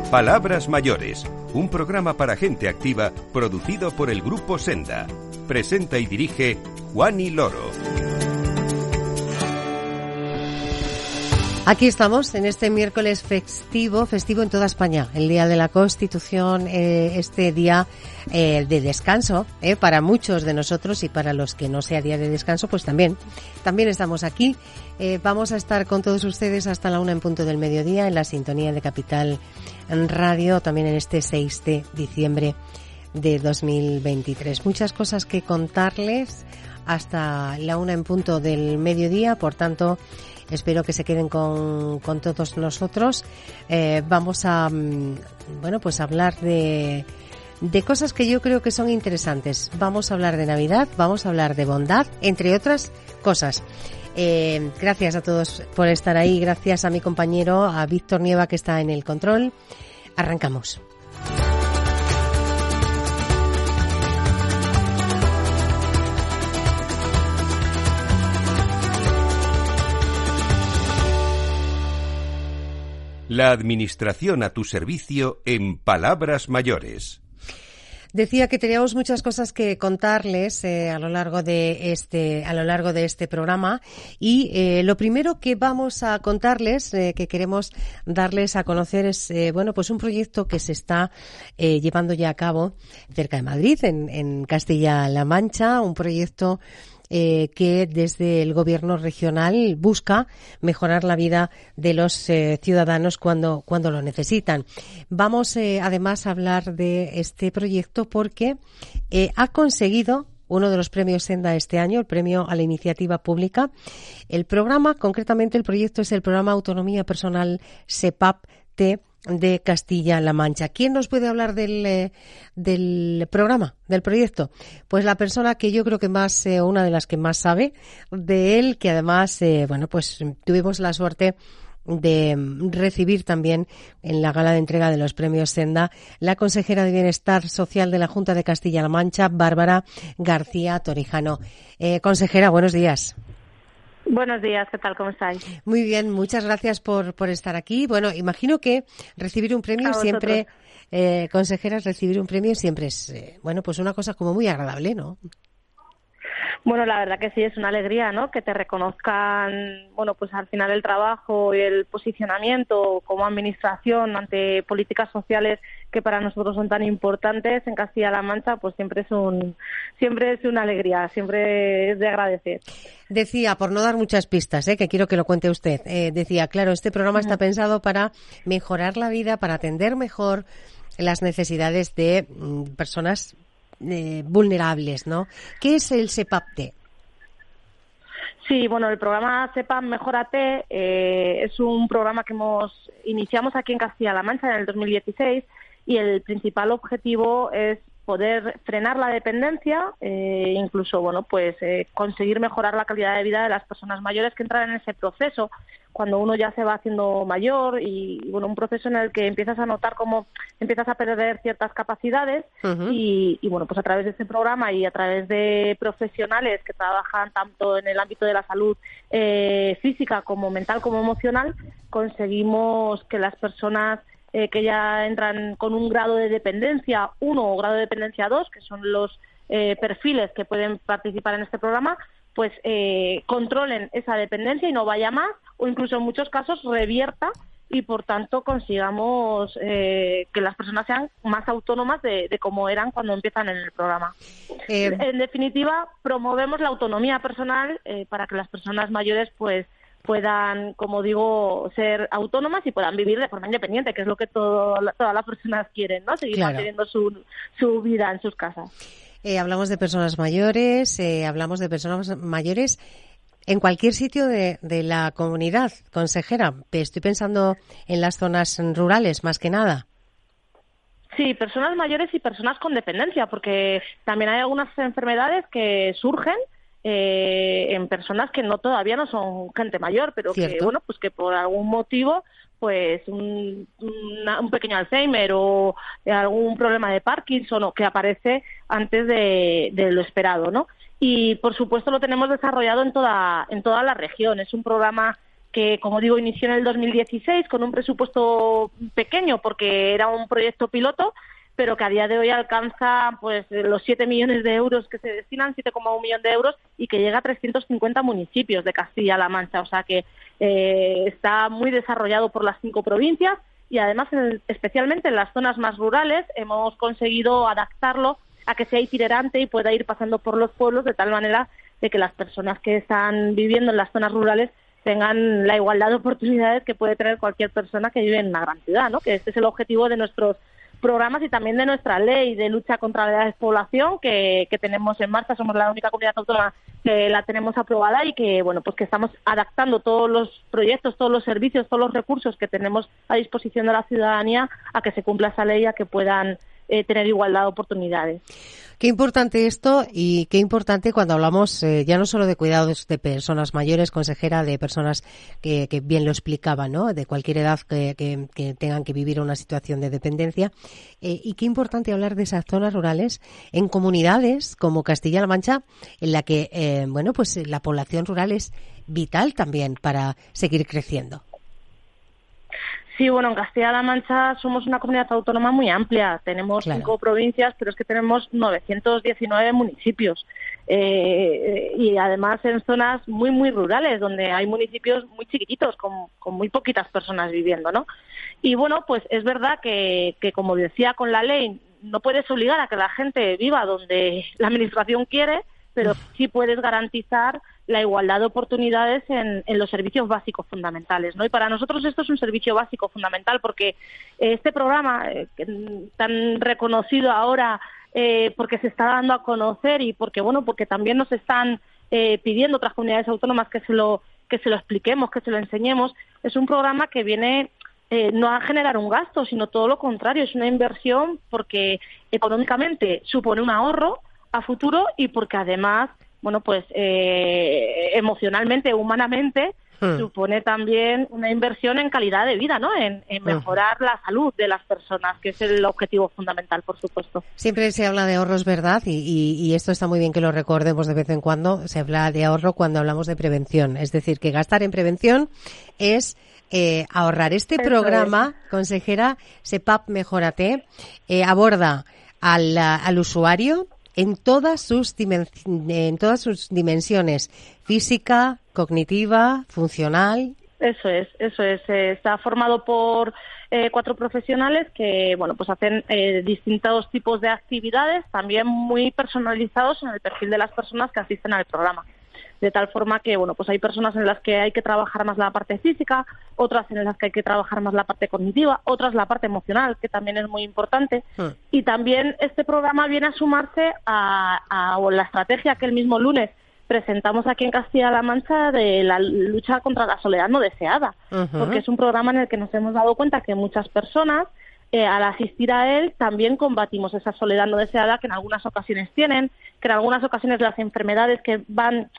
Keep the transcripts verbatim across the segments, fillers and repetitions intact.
Palabras Mayores, un programa para gente activa producido por el Grupo Senda. Presenta y dirige Juani Loro. Aquí estamos en este miércoles festivo, festivo en toda España, el Día de la Constitución, eh, este día eh, de descanso eh, para muchos de nosotros, y para los que no sea día de descanso, pues también, también estamos aquí. Eh, vamos a estar con todos ustedes hasta la una en punto del mediodía en la sintonía de Capital Radio, también en este seis de diciembre de dos mil veintitrés. Muchas cosas que contarles hasta la una en punto del mediodía, por tanto, espero que se queden con, con todos nosotros. Eh, vamos a, bueno, pues hablar de, de cosas que yo creo que son interesantes. Vamos a hablar de Navidad, vamos a hablar de bondad, entre otras cosas. Eh, gracias a todos por estar ahí. Gracias a mi compañero, a Víctor Nieva, que está en el control. Arrancamos. La administración a tu servicio en Palabras Mayores. Decía que teníamos muchas cosas que contarles eh, a lo largo de este a lo largo de este programa, y eh, lo primero que vamos a contarles, eh, que queremos darles a conocer, es eh, bueno, pues un proyecto que se está eh, llevando ya a cabo cerca de Madrid, en, en Castilla-La Mancha, un proyecto Eh, que desde el gobierno regional busca mejorar la vida de los eh, ciudadanos cuando cuando lo necesitan. Vamos eh, además a hablar de este proyecto porque eh, ha conseguido uno de los premios Senda este año, el premio a la iniciativa pública. El programa, concretamente el proyecto, es el programa Autonomía Personal S E P A P T de Castilla-La Mancha. ¿Quién nos puede hablar del, eh, del programa, del proyecto? Pues la persona que yo creo que más, eh, una de las que más sabe de él, que además, eh, bueno, pues tuvimos la suerte de recibir también en la gala de entrega de los premios Senda, la consejera de Bienestar Social de la Junta de Castilla-La Mancha, Bárbara García Torijano. Eh, consejera, buenos días. Buenos días, ¿qué tal? ¿Cómo estáis? Muy bien, muchas gracias por, por estar aquí. Bueno, imagino que recibir un premio siempre, eh, consejeras, recibir un premio siempre es, eh, bueno, pues una cosa como muy agradable, ¿no? Bueno, la verdad que sí, es una alegría, ¿no? Que te reconozcan, bueno, pues al final el trabajo y el posicionamiento como administración ante políticas sociales que para nosotros son tan importantes en Castilla-La Mancha, pues siempre es un, siempre es una alegría, siempre es de agradecer. Decía, por no dar muchas pistas, ¿eh? Que quiero que lo cuente usted, eh, decía, claro, este programa está pensado para mejorar la vida, para atender mejor las necesidades de mm, personas Eh, vulnerables, ¿no? ¿Qué es el S E P A P T? Sí, bueno, el programa S E P A P Mejórate eh, es un programa que hemos iniciamos aquí en Castilla-La Mancha en el dos mil dieciséis, y el principal objetivo es poder frenar la dependencia, eh, incluso, bueno, pues eh, conseguir mejorar la calidad de vida de las personas mayores que entran en ese proceso cuando uno ya se va haciendo mayor, y, y bueno, un proceso en el que empiezas a notar cómo empiezas a perder ciertas capacidades. Uh-huh. y, y bueno, pues a través de este programa y a través de profesionales que trabajan tanto en el ámbito de la salud eh, física como mental como emocional, conseguimos que las personas Eh, que ya entran con un grado de dependencia uno o grado de dependencia dos, que son los eh, perfiles que pueden participar en este programa, pues eh, controlen esa dependencia y no vaya más, o incluso en muchos casos revierta, y por tanto consigamos eh, que las personas sean más autónomas de, de cómo eran cuando empiezan en el programa. Eh... En definitiva, promovemos la autonomía personal eh, para que las personas mayores pues puedan, como digo, ser autónomas y puedan vivir de forma independiente, que es lo que todo, todas las personas quieren, ¿no? Seguir claro. manteniendo su, su vida en sus casas. Eh, hablamos de personas mayores, eh, hablamos de personas mayores en cualquier sitio de, de la comunidad, consejera. Estoy pensando en las zonas rurales, más que nada. Sí, personas mayores y personas con dependencia, porque también hay algunas enfermedades que surgen Eh, en personas que no todavía no son gente mayor, pero ¿Cierto? que bueno, pues que por algún motivo, pues un, una, un pequeño Alzheimer o algún problema de Parkinson o que aparece antes de, de lo esperado, ¿no? Y por supuesto lo tenemos desarrollado en toda en toda la región. Es un programa que, como digo, inició en el dos mil dieciséis con un presupuesto pequeño porque era un proyecto piloto, pero que a día de hoy alcanza pues los siete millones de euros que se destinan, siete coma uno millón de euros, y que llega a trescientos cincuenta municipios de Castilla-La Mancha. O sea que eh, está muy desarrollado por las cinco provincias y además, en, especialmente en las zonas más rurales, hemos conseguido adaptarlo a que sea itinerante y pueda ir pasando por los pueblos de tal manera de que las personas que están viviendo en las zonas rurales tengan la igualdad de oportunidades que puede tener cualquier persona que vive en una gran ciudad, ¿no? Que este es el objetivo de nuestros programas y también de nuestra ley de lucha contra la despoblación que, que tenemos en marcha. Somos la única comunidad autónoma que la tenemos aprobada y que, bueno, pues que estamos adaptando todos los proyectos, todos los servicios, todos los recursos que tenemos a disposición de la ciudadanía a que se cumpla esa ley, a que puedan eh, tener igualdad de oportunidades. Qué importante esto y qué importante cuando hablamos eh, ya no solo de cuidados de personas mayores, consejera, de personas que, que bien lo explicaban, ¿no? De cualquier edad que, que, que tengan que vivir una situación de dependencia. Eh, y qué importante hablar de esas zonas rurales en comunidades como Castilla-La Mancha, en la que, eh, bueno, pues la población rural es vital también para seguir creciendo. Sí, bueno, en Castilla-La Mancha somos una comunidad autónoma muy amplia. Tenemos claro. cinco provincias, pero es que tenemos novecientos diecinueve municipios. Eh, y además en zonas muy, muy rurales, donde hay municipios muy chiquititos, con, con muy poquitas personas viviendo, ¿no? Y bueno, pues es verdad que, que, como decía, con la ley no puedes obligar a que la gente viva donde la administración quiere, pero sí puedes garantizar la igualdad de oportunidades en, en los servicios básicos fundamentales, ¿no? Y para nosotros esto es un servicio básico fundamental porque este programa eh, tan reconocido ahora eh, porque se está dando a conocer y porque, bueno, porque también nos están eh, pidiendo otras comunidades autónomas que se lo que se lo expliquemos, que se lo enseñemos, es un programa que viene eh, no a generar un gasto, sino todo lo contrario, es una inversión porque económicamente supone un ahorro a futuro y porque además, bueno, pues eh, emocionalmente, humanamente, hmm. supone también una inversión en calidad de vida, ¿no? En, en mejorar hmm. la salud de las personas, que es el objetivo fundamental, por supuesto. Siempre se habla de ahorros, ¿verdad? Y, y, y esto está muy bien que lo recordemos de vez en cuando. Se habla de ahorro cuando hablamos de prevención. Es decir, que gastar en prevención es eh, ahorrar. Este Eso programa, es. consejera, SEPAP Mejórate, eh, aborda al, al usuario en todas sus dimen- en todas sus dimensiones, física, cognitiva, funcional. Eso es, eso es. Eh, está formado por eh, cuatro profesionales que, bueno, pues hacen eh, distintos tipos de actividades, también muy personalizados en el perfil de las personas que asisten al programa. De tal forma que, bueno, pues hay personas en las que hay que trabajar más la parte física, otras en las que hay que trabajar más la parte cognitiva, otras la parte emocional, que también es muy importante. Mm. Y también este programa viene a sumarse a, a, a la estrategia que el mismo lunes presentamos aquí en Castilla-La Mancha de la lucha contra la soledad no deseada, uh-huh. porque es un programa en el que nos hemos dado cuenta que muchas personas, eh, al asistir a él, también combatimos esa soledad no deseada que en algunas ocasiones tienen, que en algunas ocasiones las enfermedades que van...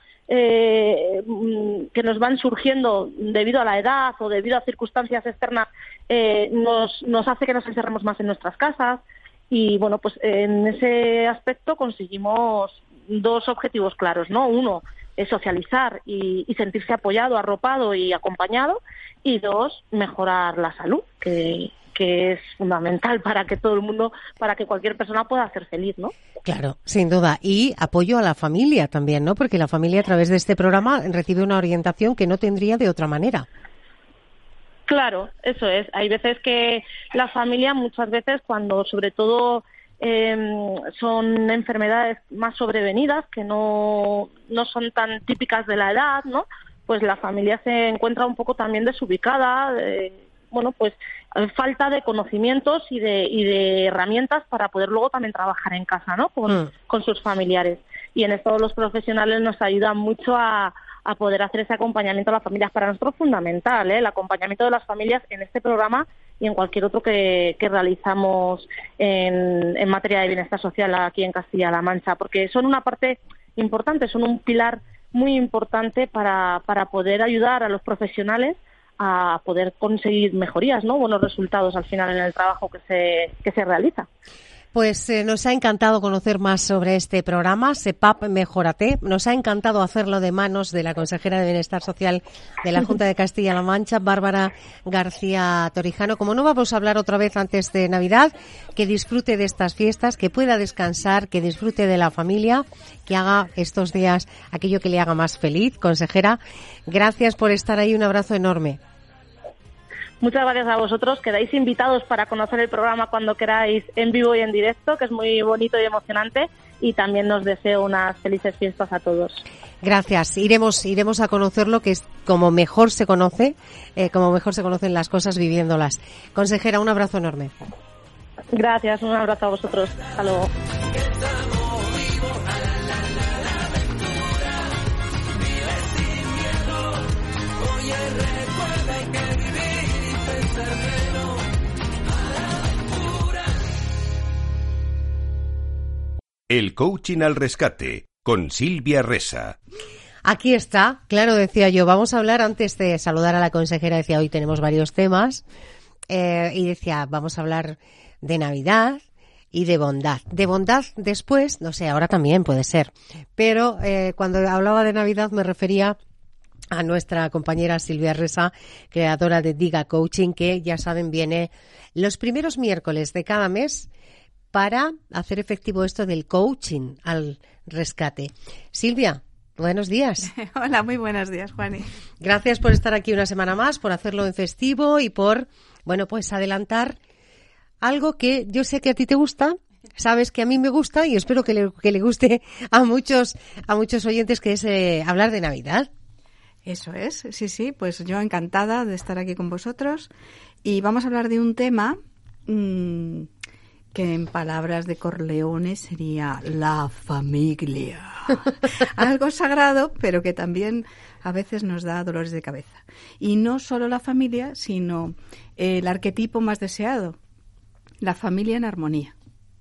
Eh, que nos van surgiendo debido a la edad o debido a circunstancias externas eh, nos, nos hace que nos encerremos más en nuestras casas y bueno, pues en ese aspecto conseguimos dos objetivos claros, ¿no? Uno es socializar y, y sentirse apoyado, arropado y acompañado, y dos, mejorar la salud, que que es fundamental para que todo el mundo, para que cualquier persona pueda ser feliz, ¿no? Claro, sin duda. Y apoyo a la familia también, ¿no? Porque la familia a través de este programa recibe una orientación que no tendría de otra manera. Claro, eso es. Hay veces que la familia, muchas veces, cuando sobre todo eh, son enfermedades más sobrevenidas, que no, no son tan típicas de la edad, ¿no? Pues la familia se encuentra un poco también desubicada, eh, bueno, pues falta de conocimientos y de y de herramientas para poder luego también trabajar en casa, ¿no? Con, mm. con sus familiares. Y en esto los profesionales nos ayudan mucho a, a poder hacer ese acompañamiento a las familias. Para nosotros es fundamental, ¿eh? El acompañamiento de las familias en este programa y en cualquier otro que, que realizamos en, en materia de bienestar social aquí en Castilla-La Mancha, porque son una parte importante, son un pilar muy importante para, para poder ayudar a los profesionales a poder conseguir mejorías, ¿no? Buenos resultados al final en el trabajo que se que se realiza. Pues eh, nos ha encantado conocer más sobre este programa, SEPAP Mejórate. Nos ha encantado hacerlo de manos de la consejera de Bienestar Social de la Junta de Castilla-La Mancha, Bárbara García Torijano. Como no vamos a hablar otra vez antes de Navidad, que disfrute de estas fiestas, que pueda descansar, que disfrute de la familia, que haga estos días aquello que le haga más feliz. Consejera, gracias por estar ahí. Un abrazo enorme. Muchas gracias a vosotros. Quedáis invitados para conocer el programa cuando queráis, en vivo y en directo, que es muy bonito y emocionante. Y también os deseo unas felices fiestas a todos. Gracias. Iremos, iremos a conocerlo, que es como mejor se conoce, eh, como mejor se conocen las cosas viviéndolas. Consejera, un abrazo enorme. Gracias, un abrazo a vosotros. Hasta luego. El coaching al rescate, con Silvia Resa. Aquí está, claro, decía yo, vamos a hablar antes de saludar a la consejera, decía, hoy tenemos varios temas, eh, y decía, vamos a hablar de Navidad y de bondad. De bondad después, no sé, ahora también puede ser, pero eh, cuando hablaba de Navidad me refería a nuestra compañera Silvia Resa, creadora de Diga Coaching, que ya saben viene los primeros miércoles de cada mes para hacer efectivo esto del coaching al rescate. Silvia, buenos días. Hola, muy buenos días, Juani. Gracias por estar aquí una semana más, por hacerlo en festivo y por, bueno, pues adelantar algo que yo sé que a ti te gusta, sabes que a mí me gusta y espero que le, que le guste a muchos, a muchos oyentes, que es eh, hablar de Navidad. Eso es, sí, sí, pues yo encantada de estar aquí con vosotros y vamos a hablar de un tema mmm, que en palabras de Corleone sería la familia. Algo sagrado, pero que también a veces nos da dolores de cabeza. Y no solo la familia, sino el arquetipo más deseado, la familia en armonía.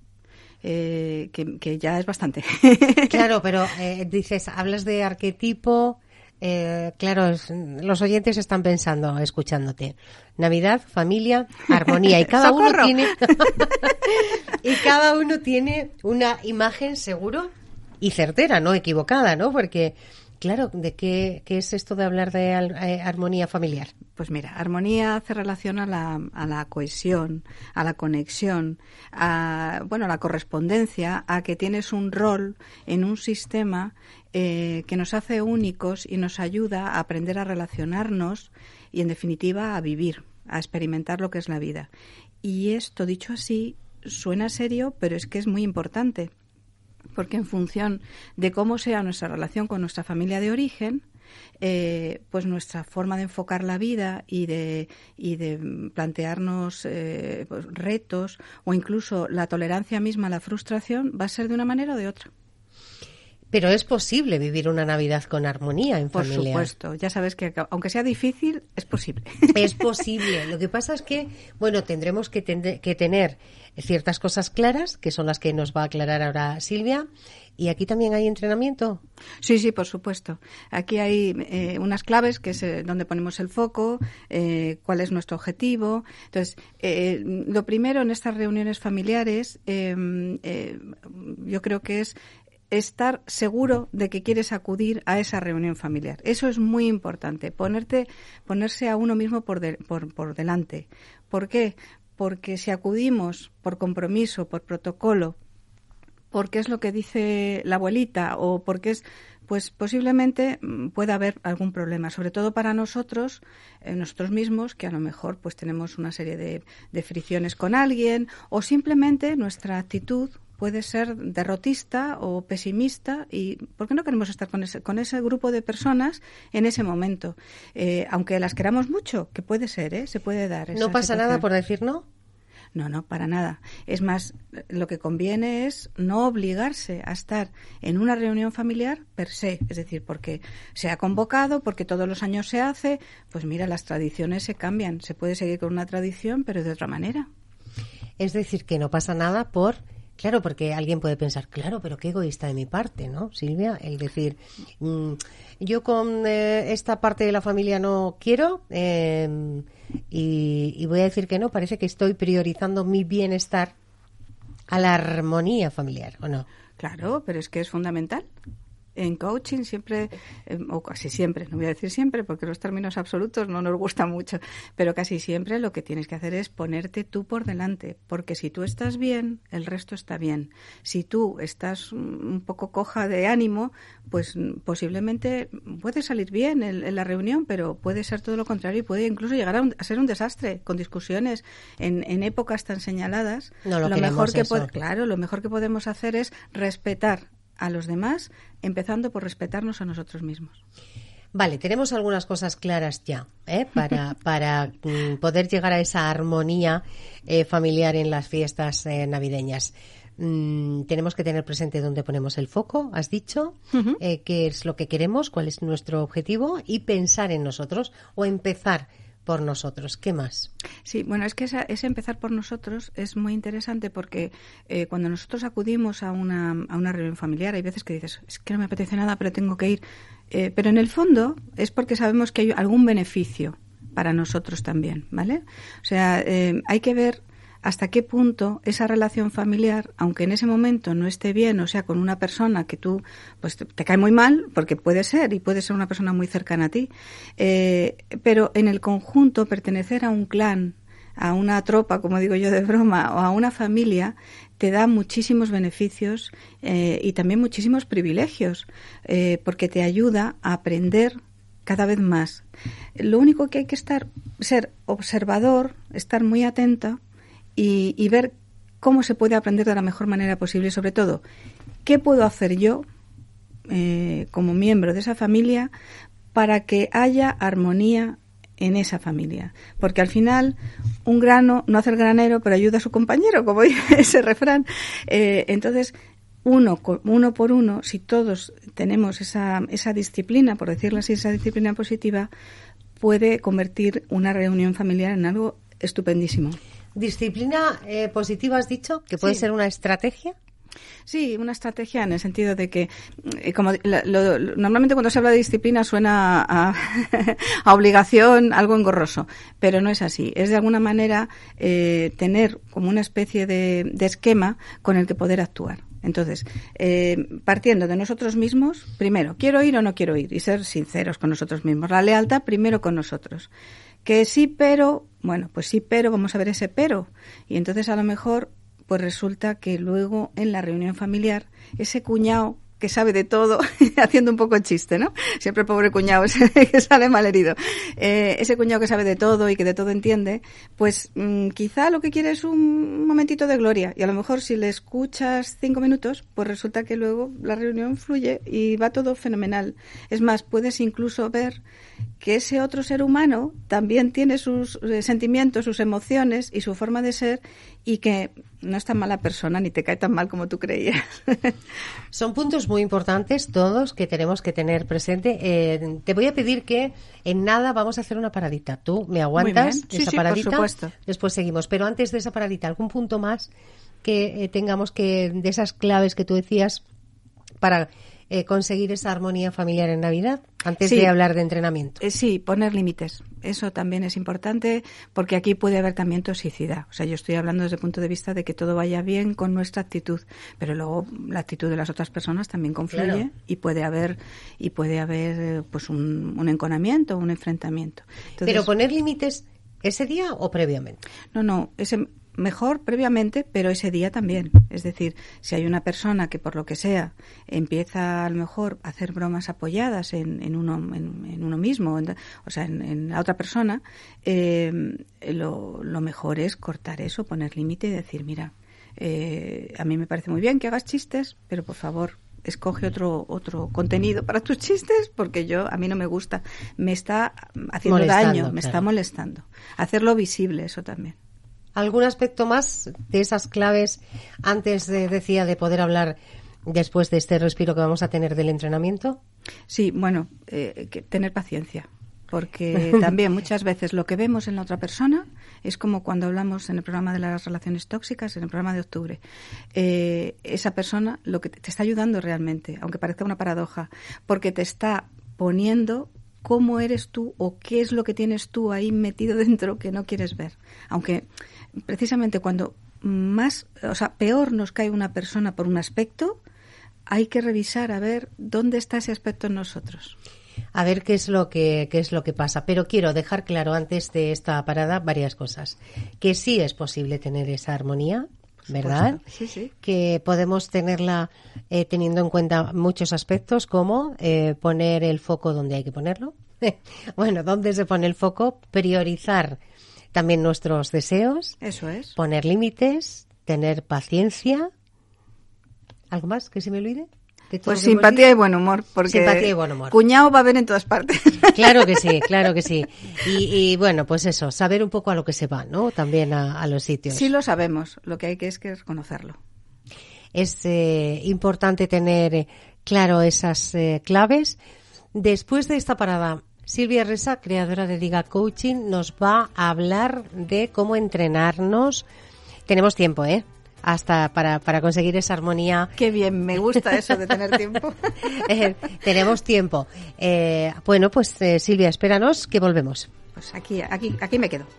Eh, que, que ya es bastante. Claro, pero eh, dices, hablas de arquetipo... Eh, claro, es, los oyentes están pensando, escuchándote. Navidad, familia, armonía, y cada uno tiene y cada uno tiene una imagen seguro y certera, no equivocada, ¿no? Porque claro, ¿de qué, qué es esto de hablar de al, eh, armonía familiar? Pues mira, armonía hace relación a la, a la cohesión, a la conexión, a bueno, a la correspondencia, a que tienes un rol en un sistema eh, que nos hace únicos y nos ayuda a aprender a relacionarnos y, en definitiva, a vivir, a experimentar lo que es la vida. Y esto, dicho así, suena serio, pero es que es muy importante, porque en función de cómo sea nuestra relación con nuestra familia de origen, eh, pues nuestra forma de enfocar la vida y de, y de plantearnos eh, pues, retos o incluso la tolerancia misma a la frustración va a ser de una manera o de otra. Pero es posible vivir una Navidad con armonía en Por familia. Por supuesto, ya sabes que aunque sea difícil, es posible. Es posible. Lo que pasa es que, bueno, tendremos que, tende- que tener ciertas cosas claras, que son las que nos va a aclarar ahora Silvia. ¿Y aquí también hay entrenamiento? Sí, sí, por supuesto. Aquí hay eh, unas claves, que es eh, donde ponemos el foco, eh, cuál es nuestro objetivo. Entonces, eh, lo primero en estas reuniones familiares, eh, eh, yo creo que es estar seguro de que quieres acudir a esa reunión familiar. Eso es muy importante, ponerte, ponerse a uno mismo por, de, por, por delante. ¿Por qué? Porque si acudimos por compromiso, por protocolo, porque es lo que dice la abuelita o porque es, pues posiblemente pueda haber algún problema, sobre todo para nosotros, eh, nosotros mismos, que a lo mejor pues tenemos una serie de, de fricciones con alguien o simplemente nuestra actitud puede ser derrotista o pesimista y ¿por qué no queremos estar con ese, con ese grupo de personas en ese momento? Eh, aunque las queramos mucho, que puede ser, ¿eh? Se puede dar esa ¿No pasa situación. nada por decir no? No, no, para nada. Es más, lo que conviene es no obligarse a estar en una reunión familiar per se, es decir, porque se ha convocado, porque todos los años se hace, pues mira, las tradiciones se cambian. Se puede seguir con una tradición, pero de otra manera. Es decir, que no pasa nada por... Claro, porque alguien puede pensar, claro, pero qué egoísta de mi parte, ¿no, Silvia? El decir, mmm, yo con eh, esta parte de la familia no quiero eh, y, y voy a decir que no, parece que estoy priorizando mi bienestar a la armonía familiar, ¿o no? Claro, pero es que es fundamental. En coaching siempre, eh, o casi siempre, no voy a decir siempre porque los términos absolutos no nos gustan mucho, pero casi siempre lo que tienes que hacer es ponerte tú por delante, porque si tú estás bien, el resto está bien. Si tú estás un poco coja de ánimo, pues posiblemente puede salir bien en, en la reunión, pero puede ser todo lo contrario y puede incluso llegar a, un, a ser un desastre, con discusiones en, en épocas tan señaladas. No lo, lo queremos mejor que eso. po- claro, lo mejor que podemos hacer es respetar a los demás, empezando por respetarnos a nosotros mismos. Vale, tenemos algunas cosas claras ya, ¿eh? para, para mm, poder llegar a esa armonía eh, familiar en las fiestas eh, navideñas. Mm, tenemos que tener presente dónde ponemos el foco, has dicho, Uh-huh. eh, qué es lo que queremos, cuál es nuestro objetivo y pensar en nosotros o empezar por nosotros. ¿Qué más? Sí, bueno, es que esa, ese empezar por nosotros es muy interesante porque eh, cuando nosotros acudimos a una, a una reunión familiar, hay veces que dices, es que no me apetece nada, pero tengo que ir. Eh, pero en el fondo es porque sabemos que hay algún beneficio para nosotros también, ¿vale? O sea, eh, hay que ver hasta qué punto esa relación familiar, aunque en ese momento no esté bien, o sea, con una persona que tú, pues te, te cae muy mal, porque puede ser, y puede ser una persona muy cercana a ti, eh, pero en el conjunto pertenecer a un clan, a una tropa, como digo yo de broma, o a una familia, te da muchísimos beneficios eh, y también muchísimos privilegios, eh, porque te ayuda a aprender cada vez más. Lo único que hay que estar, ser observador, estar muy atenta, Y, y ver cómo se puede aprender de la mejor manera posible y, sobre todo, qué puedo hacer yo eh, como miembro de esa familia para que haya armonía en esa familia. Porque al final un grano no hace el granero, pero ayuda a su compañero, como dice ese refrán. Eh, entonces, uno, uno por uno, si todos tenemos esa, esa disciplina, por decirlo así, esa disciplina positiva, puede convertir una reunión familiar en algo estupendísimo. Disciplina eh, positiva, has dicho, que puede Sí. ser una estrategia. Sí, una estrategia en el sentido de que, eh, como lo, lo, normalmente cuando se habla de disciplina suena a, a obligación, algo engorroso, pero no es así. Es de alguna manera eh, tener como una especie de, de esquema con el que poder actuar. Entonces, eh, partiendo de nosotros mismos, primero, ¿quiero ir o no quiero ir? Y ser sinceros con nosotros mismos. La lealtad primero con nosotros. Que sí, pero, bueno, pues sí, pero, vamos a ver ese pero. Y entonces a lo mejor, pues resulta que luego en la reunión familiar, ese cuñado que sabe de todo, haciendo un poco el chiste, ¿no? Siempre el pobre cuñado que sale malherido. Eh, ese cuñado que sabe de todo y que de todo entiende, pues mmm, quizá lo que quiere es un momentito de gloria. Y a lo mejor si le escuchas cinco minutos, pues resulta que luego la reunión fluye y va todo fenomenal. Es más, puedes incluso ver que ese otro ser humano también tiene sus eh, sentimientos, sus emociones y su forma de ser, y que no es tan mala persona ni te cae tan mal como tú creías. Son puntos muy importantes todos que tenemos que tener presente. Eh, te voy a pedir que en nada vamos a hacer una paradita. ¿Tú me aguantas Muy bien. Sí, esa sí, paradita? por supuesto. Después seguimos. Pero antes de esa paradita, ¿algún punto más que eh, tengamos que, de esas claves que tú decías, para eh, conseguir esa armonía familiar en Navidad? Antes Sí. de hablar de entrenamiento. Eh, sí, poner límites. Eso también es importante porque aquí puede haber también toxicidad. O sea, yo estoy hablando desde el punto de vista de que todo vaya bien con nuestra actitud, pero luego la actitud de las otras personas también confluye. Claro. y puede haber y puede haber eh, pues un, un enconamiento, un enfrentamiento. Entonces, Pero poner límites ese día o previamente. No, no, ese mejor previamente, pero ese día también. Es decir, si hay una persona que por lo que sea empieza a lo mejor a hacer bromas apoyadas en, en, uno, en, en uno mismo, en, o sea, en, en la otra persona, eh, lo, lo mejor es cortar eso, poner límite y decir, mira, eh, a mí me parece muy bien que hagas chistes, pero por favor, escoge otro otro contenido para tus chistes, porque yo a mí no me gusta, me está haciendo Molestando, daño, me claro. está molestando. Hacerlo visible, eso también. ¿Algún aspecto más de esas claves antes, de, decía, de poder hablar después de este respiro que vamos a tener del entrenamiento? Sí, bueno, eh, que tener paciencia, porque también muchas veces lo que vemos en la otra persona es como cuando hablamos en el programa de las relaciones tóxicas, en el programa de octubre. Eh, esa persona lo que te está ayudando realmente, aunque parezca una paradoja, porque te está poniendo cómo eres tú o qué es lo que tienes tú ahí metido dentro que no quieres ver. Aunque precisamente cuando más, o sea, peor nos cae una persona por un aspecto, hay que revisar a ver dónde está ese aspecto en nosotros. A ver qué es lo que qué es lo que pasa. Pero quiero dejar claro antes de esta parada varias cosas. Que sí es posible tener esa armonía, ¿verdad? Sí, sí. Que podemos tenerla eh, teniendo en cuenta muchos aspectos, como eh, poner el foco donde hay que ponerlo. Bueno, ¿dónde se pone el foco? Priorizar también nuestros deseos. Eso es. Poner límites, tener paciencia. ¿Algo más que se me olvide? Pues simpatía y buen humor, porque simpatía y buen humor. Cuñado va a haber en todas partes. Claro que sí, claro que sí. Y, y bueno, pues eso, saber un poco a lo que se va, ¿no? También a, a los sitios. Sí lo sabemos, lo que hay que es que reconocerlo. Es eh, importante tener eh, claro esas eh, claves. Después de esta parada, Silvia Resa, creadora de Diga Coaching, nos va a hablar de cómo entrenarnos. Tenemos tiempo, ¿eh? Hasta para, para conseguir esa armonía. Qué bien, me gusta eso de tener tiempo. eh, tenemos tiempo. Eh, bueno, pues eh, Silvia, espéranos que volvemos. Pues aquí, aquí, aquí me quedo.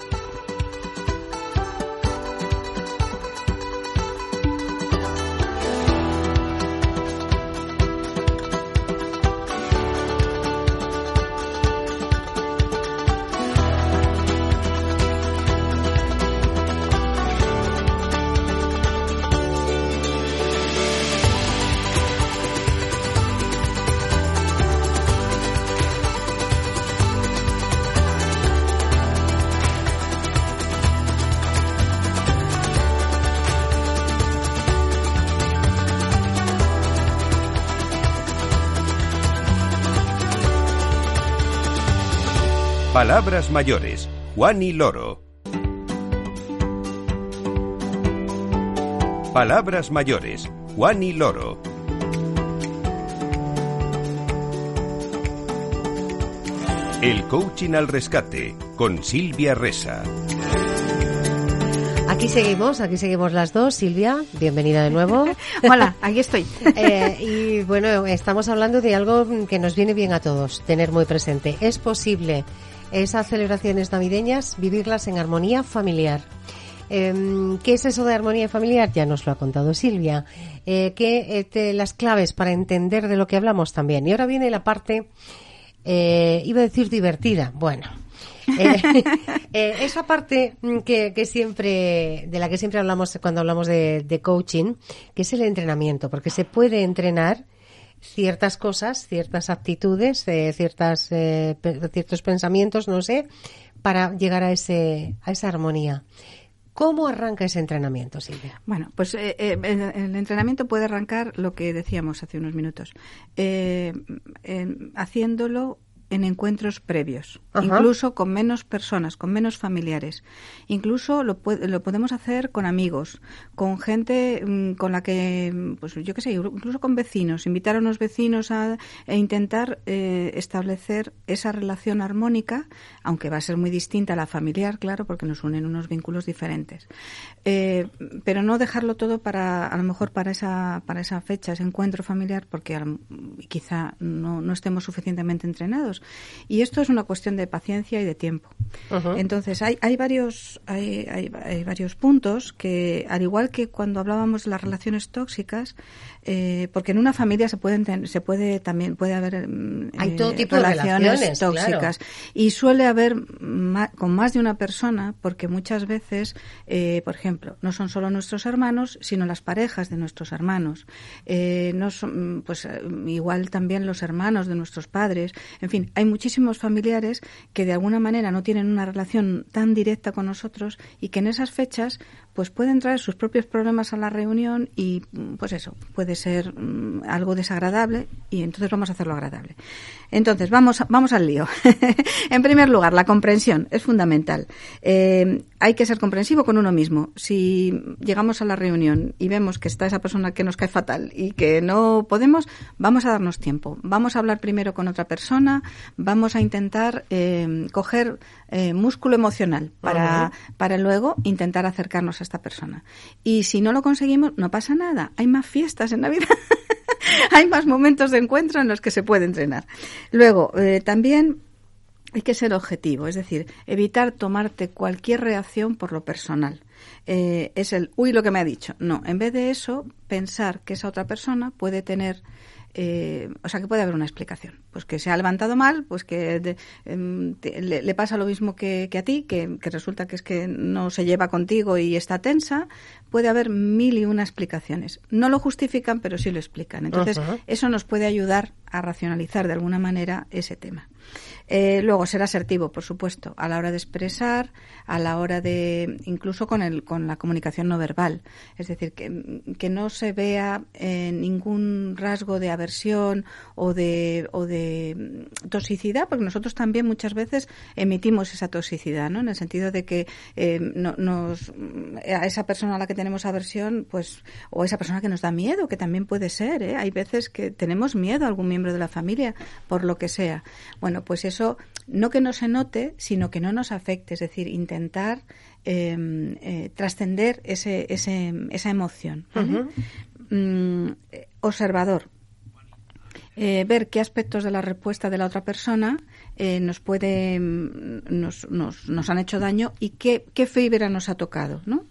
Palabras mayores. Juan y Loro. Palabras mayores. Juan y Loro. El coaching al rescate con Silvia Resa. Aquí seguimos, aquí seguimos las dos. Silvia, bienvenida de nuevo. Hola, aquí estoy. Eh, y bueno, estamos hablando de algo que nos viene bien a todos, tener muy presente. Es posible esas celebraciones navideñas vivirlas en armonía familiar. Eh, ¿Qué es eso de armonía familiar? Ya nos lo ha contado Silvia. Eh, ¿qué, eh, te, las claves para entender de lo que hablamos también? Y ahora viene la parte, eh, iba a decir divertida, bueno... eh, eh, esa parte que, que siempre de la que siempre hablamos cuando hablamos de, de coaching, que es el entrenamiento, porque se puede entrenar ciertas cosas, ciertas actitudes, eh, ciertas eh, pe- ciertos pensamientos, no sé, para llegar a ese a esa armonía. ¿Cómo arranca ese entrenamiento, Silvia? Bueno, pues eh, eh, el, el entrenamiento puede arrancar lo que decíamos hace unos minutos, eh, eh, haciéndolo en encuentros previos, Ajá. incluso con menos personas, con menos familiares. Incluso lo, puede, lo podemos hacer con amigos, con gente mmm, con la que, pues yo qué sé, incluso con vecinos, invitar a unos vecinos a, e intentar eh, establecer esa relación armónica, aunque va a ser muy distinta a la familiar, claro, porque nos unen unos vínculos diferentes. Eh, pero no dejarlo todo para, a lo mejor para esa, para esa fecha, ese encuentro familiar, porque a, quizá no, no estemos suficientemente entrenados. Y esto es una cuestión de paciencia y de tiempo. Uh-huh. Entonces, hay, hay varios hay, hay, hay varios puntos que, al igual que cuando hablábamos de las relaciones tóxicas, eh, porque en una familia se pueden se puede también puede haber eh, hay todo tipo relaciones, de relaciones tóxicas, claro. Y suele haber ma- con más de una persona, porque muchas veces, eh, por ejemplo, no son solo nuestros hermanos, sino las parejas de nuestros hermanos, eh, no son, pues igual también los hermanos de nuestros padres, en fin. Hay muchísimos familiares que de alguna manera no tienen una relación tan directa con nosotros y que en esas fechas pues pueden traer sus propios problemas a la reunión y pues eso, puede ser um, algo desagradable y entonces vamos a hacerlo agradable. Entonces, vamos, vamos al lío. En primer lugar, la comprensión es fundamental. Eh, hay que ser comprensivo con uno mismo. Si llegamos a la reunión y vemos que está esa persona que nos cae fatal y que no podemos, vamos a darnos tiempo. Vamos a hablar primero con otra persona, vamos a intentar eh, coger eh, músculo emocional para, uh-huh. para luego intentar acercarnos a esta persona. Y si no lo conseguimos, no pasa nada. Hay más fiestas en Navidad. Hay más momentos de encuentro en los que se puede entrenar. Luego, eh, también hay que ser objetivo, es decir, evitar tomarte cualquier reacción por lo personal. Eh, es el, uy, lo que me ha dicho. No, en vez de eso, pensar que esa otra persona puede tener, eh, o sea, que puede haber una explicación. Pues que se ha levantado mal, pues que de, eh, te, le, le pasa lo mismo que, que a ti, que, que resulta que es que no se lleva contigo y está tensa. Puede haber mil y una explicaciones. No lo justifican, pero sí lo explican. Entonces, uh-huh. eso nos puede ayudar a racionalizar de alguna manera ese tema. Eh, luego, ser asertivo, por supuesto, a la hora de expresar, a la hora de, incluso con el, con la comunicación no verbal. Es decir, que, que no se vea eh, ningún rasgo de aversión o de, o de toxicidad, porque nosotros también muchas veces emitimos esa toxicidad, ¿no? En el sentido de que eh, no, nos, a esa persona a la que tenemos aversión, pues, o esa persona que nos da miedo, que también puede ser, ¿eh? Hay veces que tenemos miedo a algún miembro de la familia, por lo que sea. Bueno, pues eso, no que no se note, sino que no nos afecte, es decir, intentar eh, eh, trascender ese, ese, esa emoción, ¿vale? Uh-huh. Mm, observador. Eh, ver qué aspectos de la respuesta de la otra persona eh, nos puede nos, nos, nos han hecho daño y qué, qué fibra nos ha tocado, ¿no?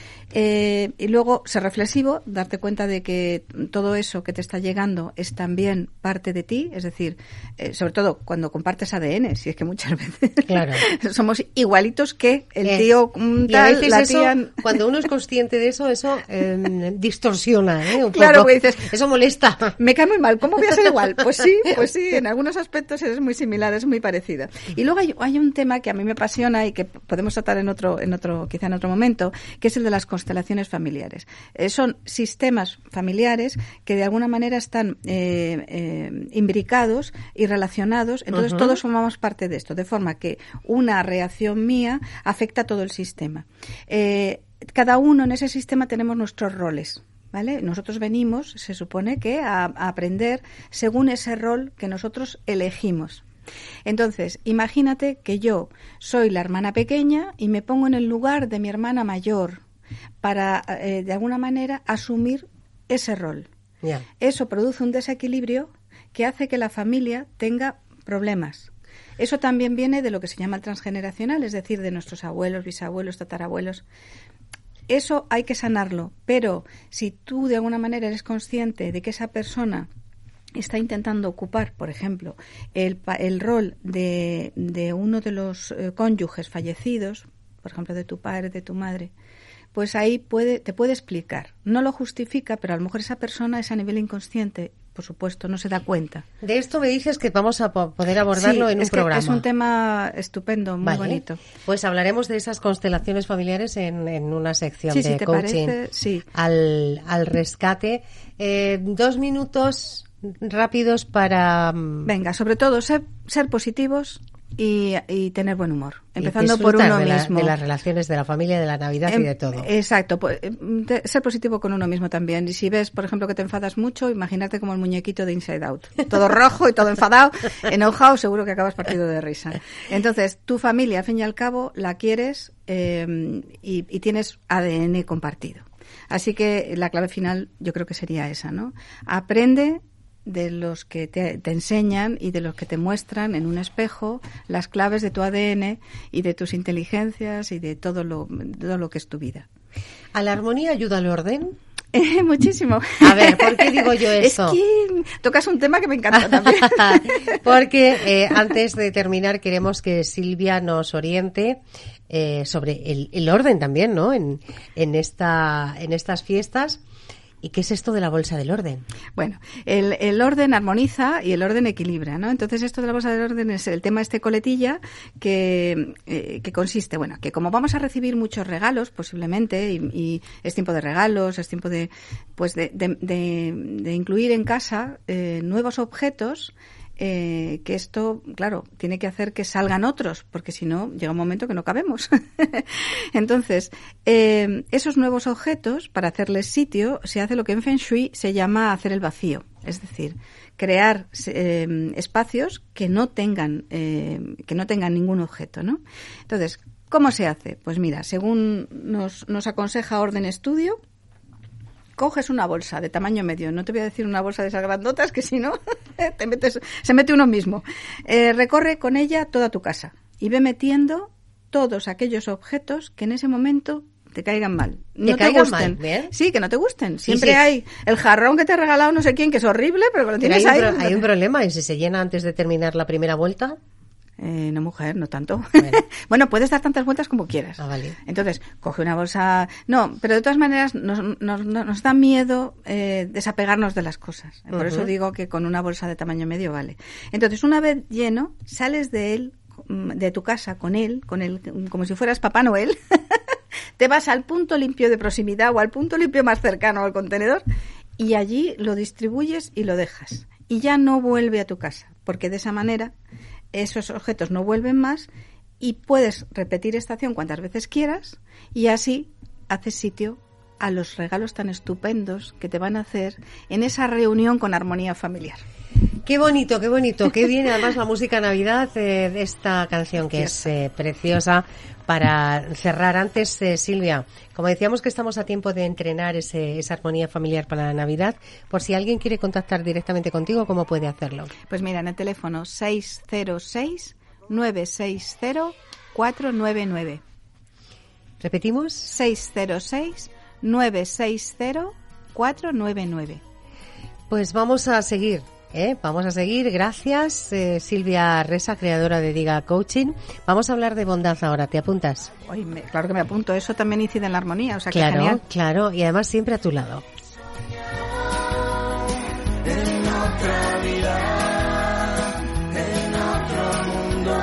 Eh, y luego ser reflexivo, darte cuenta de que todo eso que te está llegando es también parte de ti, es decir, eh, sobre todo cuando compartes A D N, si es que muchas veces claro. somos igualitos que el eh, tío tal, y a veces la eso, tía... cuando uno es consciente de eso, eso eh, distorsiona, ¿eh? Un claro, poco. Dices, eso molesta. Me cae muy mal, ¿cómo voy a ser igual? Pues sí, pues sí, en algunos aspectos es muy similar, es muy parecido. Y luego hay, hay un tema que a mí me apasiona y que podemos tratar en otro, en otro, quizá en otro momento, que es el de las constelaciones familiares. Eh, son sistemas familiares que de alguna manera están eh, eh, imbricados y relacionados, entonces uh-huh. todos formamos parte de esto, de forma que una reacción mía afecta a todo el sistema. Eh, cada uno en ese sistema tenemos nuestros roles, ¿vale? Nosotros venimos, se supone que a, a aprender según ese rol que nosotros elegimos. Entonces, imagínate que yo soy la hermana pequeña y me pongo en el lugar de mi hermana mayor para, eh, de alguna manera, asumir ese rol. Yeah. Eso produce un desequilibrio que hace que la familia tenga problemas. Eso también viene de lo que se llama el transgeneracional, es decir, de nuestros abuelos, bisabuelos, tatarabuelos. Eso hay que sanarlo, pero si tú de alguna manera eres consciente de que esa persona está intentando ocupar, por ejemplo, el, el rol de, de uno de los eh, cónyuges fallecidos, por ejemplo, de tu padre, de tu madre, pues ahí puede, te puede explicar. No lo justifica, pero a lo mejor esa persona es a nivel inconsciente, por supuesto, no se da cuenta. De esto me dices que vamos a poder abordarlo sí, en un es que programa. Es un tema estupendo, muy vale. bonito. Pues hablaremos de esas constelaciones familiares en, en una sección sí, de si te coaching parece, sí. al, al rescate. Eh, dos minutos rápidos para... Venga, sobre todo ser, ser positivos y, y tener buen humor, empezando y por uno de la, mismo. de las relaciones de la familia, de la Navidad eh, y de todo. Exacto, pues, de, ser positivo con uno mismo también. Y si ves, por ejemplo, que te enfadas mucho, imagínate como el muñequito de Inside Out. Todo rojo y todo enfadado, enojado, seguro que acabas partido de risa. Entonces, tu familia, al fin y al cabo, la quieres eh, y, y tienes A D N compartido. Así que la clave final yo creo que sería esa, ¿no? Aprende de los que te, te enseñan y de los que te muestran en un espejo las claves de tu A D N y de tus inteligencias y de todo lo, de todo lo que es tu vida. ¿A la armonía ayuda el orden? Eh, muchísimo. A ver, ¿por qué digo yo eso? Es que tocas un tema que me encanta también. Porque eh, antes de terminar queremos que Silvia nos oriente eh, sobre el, el orden también, ¿no? En, en, esta, en estas fiestas. ¿Y qué es esto de la bolsa del orden? Bueno, el, el orden armoniza y el orden equilibra, ¿no? Entonces, esto de la bolsa del orden es el tema este coletilla que, eh, que consiste, bueno, que como vamos a recibir muchos regalos, posiblemente, y, y es tiempo de regalos, es tiempo de, pues de, de, de, de incluir en casa eh, nuevos objetos. Eh, que esto, claro, tiene que hacer que salgan otros, porque si no, llega un momento que no cabemos. Entonces, eh, esos nuevos objetos, para hacerles sitio, se hace lo que en Feng Shui se llama hacer el vacío. Es decir, crear eh, espacios que no tengan, eh, que no tengan ningún objeto, ¿no? Entonces, ¿cómo se hace? Pues mira, según nos, nos aconseja Orden Estudio, coges una bolsa de tamaño medio, no te voy a decir una bolsa de esas grandotas, que si no, te metes, se mete uno mismo. Eh, recorre con ella toda tu casa y ve metiendo todos aquellos objetos que en ese momento te caigan mal. No te, te caigan gusten. mal, ¿bien? Sí, que no te gusten. Siempre sí, sí. hay el jarrón que te ha regalado no sé quién, que es horrible, pero que lo tienes pero hay ahí. Un pro- hay un problema, ¿y si se llena antes de terminar la primera vuelta? Eh, no, mujer, no tanto. Bueno. Bueno, puedes dar tantas vueltas como quieras. Ah, vale. Entonces, coge una bolsa... No, pero de todas maneras nos, nos, nos da miedo eh, desapegarnos de las cosas. Por uh-huh. eso digo que con una bolsa de tamaño medio vale. Entonces, una vez lleno, sales de él, de tu casa con él, con él como si fueras Papá Noel. Te vas al punto limpio de proximidad o al punto limpio más cercano al contenedor y allí lo distribuyes y lo dejas. Y ya no vuelve a tu casa, porque de esa manera esos objetos no vuelven más y puedes repetir esta acción cuantas veces quieras y así haces sitio a los regalos tan estupendos que te van a hacer en esa reunión con armonía familiar. Qué bonito, qué bonito, qué bien además la música Navidad eh, de esta canción que es eh, preciosa para cerrar. Antes, eh, Silvia, como decíamos que estamos a tiempo de entrenar ese, esa armonía familiar para la Navidad, por si alguien quiere contactar directamente contigo, ¿cómo puede hacerlo? Pues mira, en el teléfono seis cero seis, nueve seis cero, cuatro nueve nueve. ¿Repetimos? seis cero seis, nueve seis cero, cuatro nueve nueve. Pues vamos a seguir. ¿Eh? Vamos a seguir. Gracias, eh, Silvia Resa, creadora de Diga Coaching. Vamos a hablar de bondad ahora. ¿Te apuntas? Oye, me, claro que me apunto. Eso también incide en la armonía. O sea, claro, que genial. Claro. Y además siempre a tu lado. En otra vida, en otro mundo,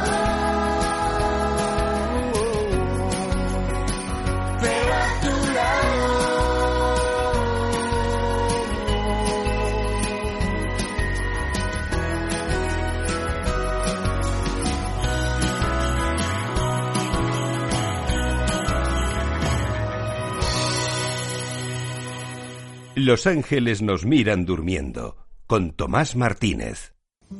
pero a tu lado. Los ángeles nos miran durmiendo, con Tomás Martínez.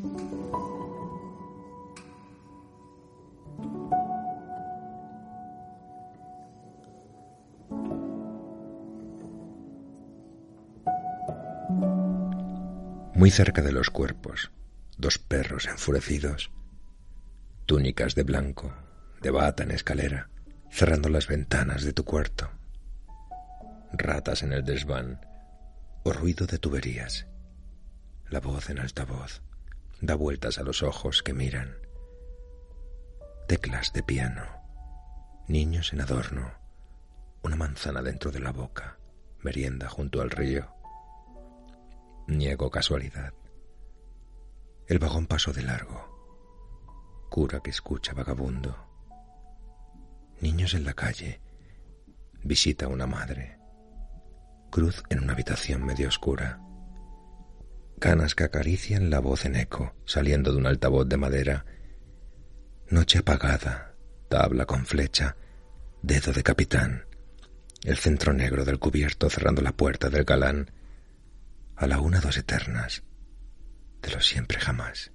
Muy cerca de los cuerpos, dos perros enfurecidos, túnicas de blanco, de bata en escalera, cerrando las ventanas de tu cuarto, ratas en el desván, o ruido de tuberías. La voz en altavoz da vueltas a los ojos que miran. Teclas de piano, niños en adorno, una manzana dentro de la boca, merienda junto al río. Niego casualidad. El vagón pasó de largo. Cura que escucha vagabundo. Niños en la calle. Visita una madre. Cruz en una habitación medio oscura. Canas que acarician la voz en eco, saliendo de un altavoz de madera. Noche apagada, tabla con flecha, dedo de capitán. El centro negro del cubierto cerrando la puerta del galán. A la una dos eternas, de lo siempre jamás.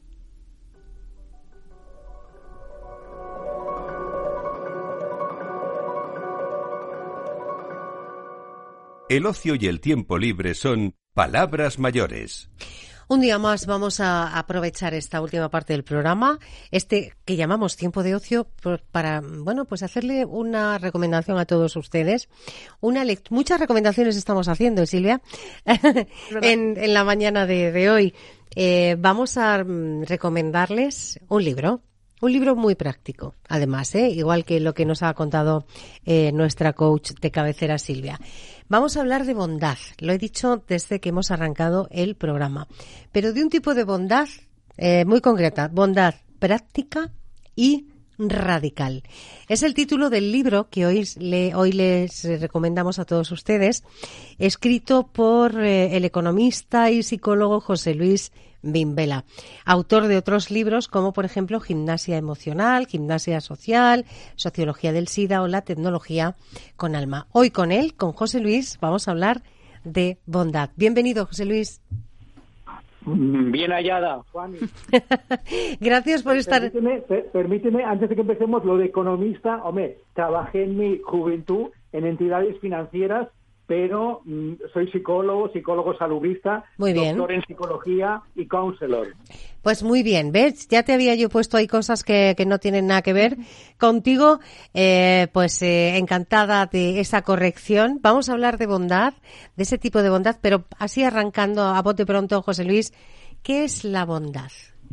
El ocio y el tiempo libre son palabras mayores. Un día más vamos a aprovechar esta última parte del programa, este que llamamos tiempo de ocio, para, bueno, pues hacerle una recomendación a todos ustedes. Una lect- Muchas recomendaciones estamos haciendo, Silvia, en, en la mañana de, de hoy. Eh, vamos a mm, recomendarles un libro. Un libro muy práctico, además, ¿eh? Igual que lo que nos ha contado eh, nuestra coach de cabecera, Silvia. Vamos a hablar de bondad, lo he dicho desde que hemos arrancado el programa, pero de un tipo de bondad eh, muy concreta, bondad práctica y radical. Es el título del libro que hoy, le, hoy les recomendamos a todos ustedes, escrito por eh, el economista y psicólogo José Luis Vimbela, autor de otros libros como por ejemplo Gimnasia Emocional, Gimnasia Social, Sociología del SIDA o La Tecnología con Alma. Hoy con él, con José Luis, vamos a hablar de bondad. Bienvenido, José Luis. Bien hallada, Juan. Gracias por estar... Permíteme, per, permíteme, antes de que empecemos, lo de economista. Hombre, trabajé en mi juventud en entidades financieras pero mm, soy psicólogo, psicólogo salubrista, Muy bien. doctor en psicología y counselor. Pues muy bien, ¿ves? Ya te había yo puesto ahí cosas que, que no tienen nada que ver contigo. Eh, pues eh, encantada de esa corrección. Vamos a hablar de bondad, de ese tipo de bondad, pero así arrancando a bote pronto, José Luis, ¿qué es la bondad?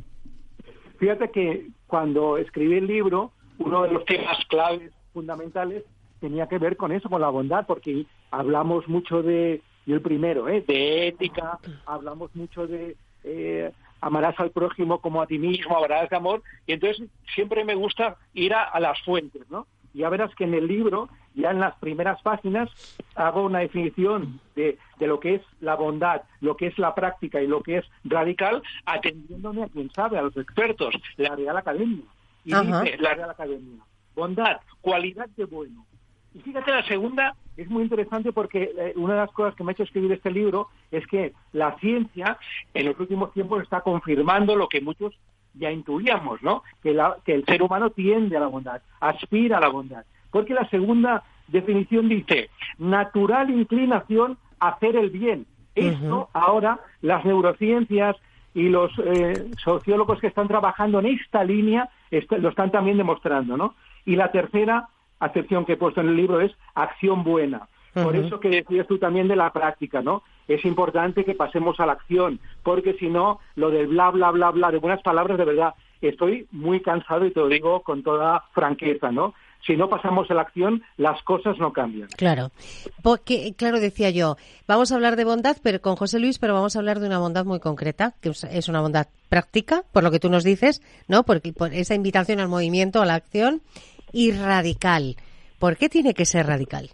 Fíjate que cuando escribí el libro, uno de los temas claves fundamentales tenía que ver con eso, con la bondad, porque hablamos mucho de, yo el primero, ¿eh? de ética, hablamos mucho de eh, amarás al prójimo como a ti mismo, hablarás de amor, y entonces siempre me gusta ir a, a las fuentes, ¿no? Y ya verás que en el libro, ya en las primeras páginas, hago una definición de, de lo que es la bondad, lo que es la práctica y lo que es radical, atendiéndome a quien sabe, a los expertos, la Real Academia. Y Ajá. dice la Real Academia, bondad, cualidad de bueno. Y fíjate, la segunda es muy interesante porque eh, una de las cosas que me ha hecho escribir este libro es que la ciencia en los últimos tiempos está confirmando lo que muchos ya intuíamos, ¿no? Que, la, que el ser humano tiende a la bondad, aspira a la bondad. Porque la segunda definición dice, natural inclinación a hacer el bien. Esto Uh-huh. ahora las neurociencias y los eh, sociólogos que están trabajando en esta línea est- lo están también demostrando, ¿no? Y la tercera acepción que he puesto en el libro es acción buena. Por Uh-huh. eso que decías tú también de la práctica, ¿no? Es importante que pasemos a la acción, porque si no, lo del bla, bla, bla, bla, de buenas palabras, de verdad, estoy muy cansado y te lo digo con toda franqueza, ¿no? Si no pasamos a la acción, las cosas no cambian. Claro, porque, claro, decía yo, vamos a hablar de bondad pero con José Luis, pero vamos a hablar de una bondad muy concreta, que es una bondad práctica, por lo que tú nos dices, ¿no? Porque por esa invitación al movimiento, a la acción, y radical. ¿Por qué tiene que ser radical?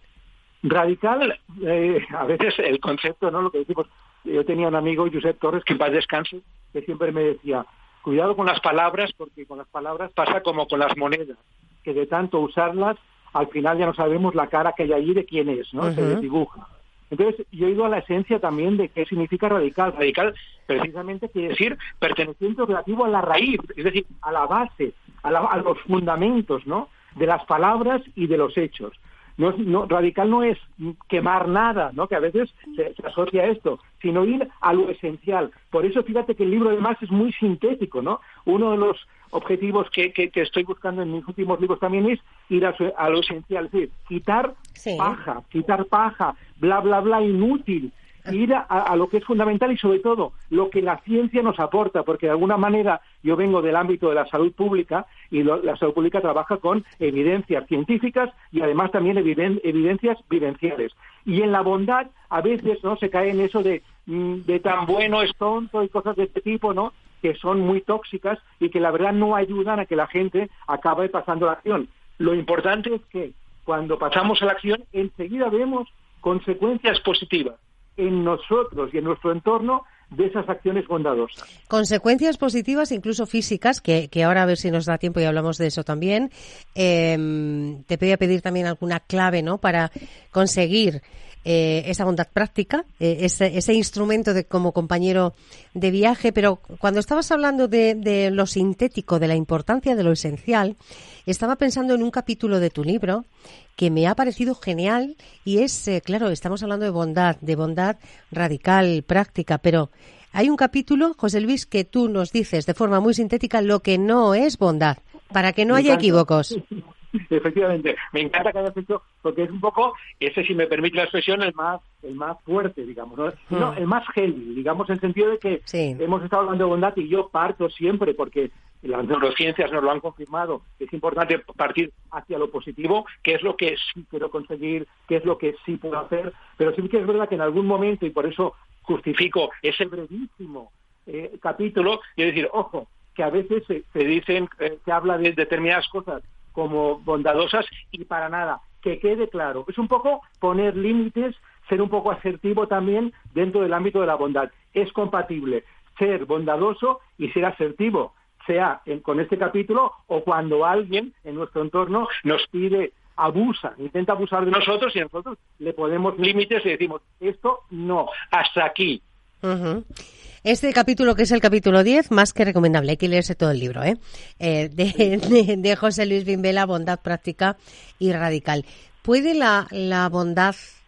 Radical, eh, a veces el concepto, ¿no? Lo que decimos, yo tenía un amigo, Josep Torres, que en paz descanse, que siempre me decía, cuidado con las palabras, porque con las palabras pasa como con las monedas, que de tanto usarlas, al final ya no sabemos la cara que hay allí de quién es, ¿no? Uh-huh. Se desdibuja. Entonces, yo he ido a la esencia también de qué significa radical. Radical, precisamente, quiere decir perteneciente relativo a la raíz, es decir, a la base, a, la, a los fundamentos, ¿no? De las palabras y de los hechos. No, no, radical no es quemar nada, ¿no? Que a veces se, se asocia a esto, sino ir a lo esencial. Por eso, fíjate que el libro además es muy sintético, ¿no? Uno de los objetivos que, que, que estoy buscando en mis últimos libros también es ir a, su, a lo esencial, es decir, quitar sí. paja, quitar paja, bla, bla, bla, inútil, ir a, a lo que es fundamental y sobre todo lo que la ciencia nos aporta, porque de alguna manera yo vengo del ámbito de la salud pública y lo, la salud pública trabaja con evidencias científicas y además también eviden, evidencias vivenciales. Y en la bondad a veces no se cae en eso de, de tan bueno es tonto y cosas de este tipo, ¿no? Que son muy tóxicas y que la verdad no ayudan a que la gente acabe pasando a la acción. Lo importante es que cuando pasamos a la acción enseguida vemos consecuencias positivas en nosotros y en nuestro entorno de esas acciones bondadosas. Consecuencias positivas, incluso físicas, que, que ahora a ver si nos da tiempo y hablamos de eso también. Eh, te voy a pedir también alguna clave, ¿no?, para conseguir eh, esa bondad práctica, eh, ese, ese instrumento de como compañero de viaje. Pero cuando estabas hablando de, de lo sintético, de la importancia de lo esencial, estaba pensando en un capítulo de tu libro que me ha parecido genial y es, eh, claro, estamos hablando de bondad, de bondad radical, práctica, pero hay un capítulo, José Luis, que tú nos dices de forma muy sintética lo que no es bondad, para que no me haya encanta. equívocos. Efectivamente, me encanta que hayas hecho, porque es un poco, ese, si me permite la expresión, el más el más fuerte, digamos, ¿no? Hmm. No, el más heavy, digamos, en el sentido de que sí. hemos estado hablando de bondad y yo parto siempre, porque las neurociencias nos lo han confirmado, es importante partir hacia lo positivo, que es lo que sí quiero conseguir, que es lo que sí puedo hacer, pero sí que es verdad que en algún momento, y por eso justifico ese brevísimo eh, capítulo, y decir, ojo, que a veces se, se dicen, eh, se habla de determinadas cosas como bondadosas y para nada, que quede claro. Es un poco poner límites, ser un poco asertivo también dentro del ámbito de la bondad. Es compatible ser bondadoso y ser asertivo, sea en, con este capítulo o cuando alguien en nuestro entorno nos pide, abusa, intenta abusar de nosotros y nosotros le ponemos límites y decimos, esto no, hasta aquí. Uh-huh. Este capítulo, que es el capítulo diez, más que recomendable, hay que leerse todo el libro, ¿eh? eh de, de, de José Luis Vimbela, Bondad Práctica y Radical. ¿Puede la, la bondad